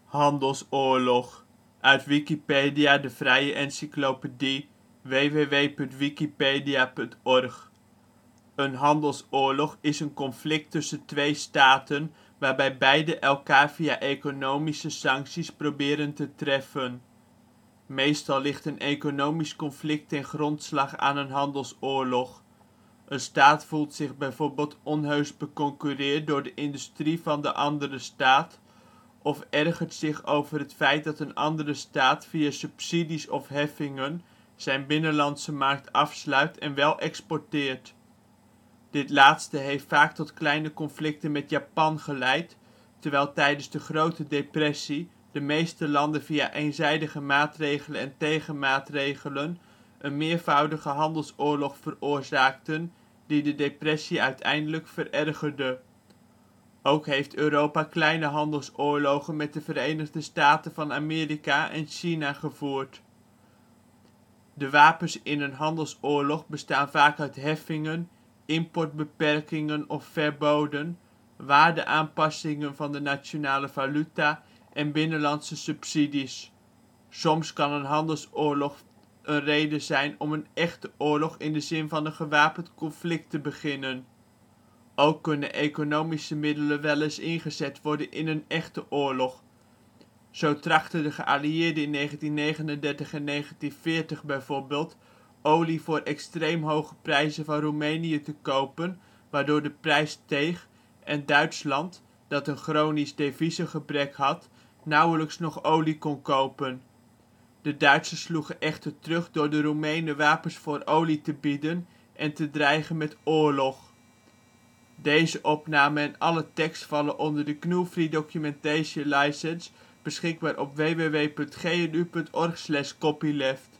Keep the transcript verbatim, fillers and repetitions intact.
Handelsoorlog, uit Wikipedia, de vrije encyclopedie. www punt wikipedia punt org. Een handelsoorlog is een conflict tussen twee staten waarbij beide elkaar via economische sancties proberen te treffen. Meestal ligt een economisch conflict ten grondslag aan een handelsoorlog. Een staat voelt zich bijvoorbeeld onheus beconcurreerd door de industrie van de andere staat, of ergert zich over het feit dat een andere staat via subsidies of heffingen zijn binnenlandse markt afsluit en wel exporteert. Dit laatste heeft vaak tot kleine conflicten met Japan geleid, terwijl tijdens de Grote Depressie de meeste landen via eenzijdige maatregelen en tegenmaatregelen een meervoudige handelsoorlog veroorzaakten die de depressie uiteindelijk verergerde. Ook heeft Europa kleine handelsoorlogen met de Verenigde Staten van Amerika en China gevoerd. De wapens in een handelsoorlog bestaan vaak uit heffingen, importbeperkingen of verboden, waardeaanpassingen van de nationale valuta en binnenlandse subsidies. Soms kan een handelsoorlog een reden zijn om een echte oorlog in de zin van een gewapend conflict te beginnen. Ook kunnen economische middelen wel eens ingezet worden in een echte oorlog. Zo trachtten de geallieerden in negentien negenendertig en negentien veertig bijvoorbeeld olie voor extreem hoge prijzen van Roemenië te kopen, waardoor de prijs steeg en Duitsland, dat een chronisch deviezengebrek had, nauwelijks nog olie kon kopen. De Duitsers sloegen echter terug door de Roemenen wapens voor olie te bieden en te dreigen met oorlog. Deze opname en alle tekst vallen onder de G N U Free Documentation License beschikbaar op w w w punt g n u punt org slash copyleft.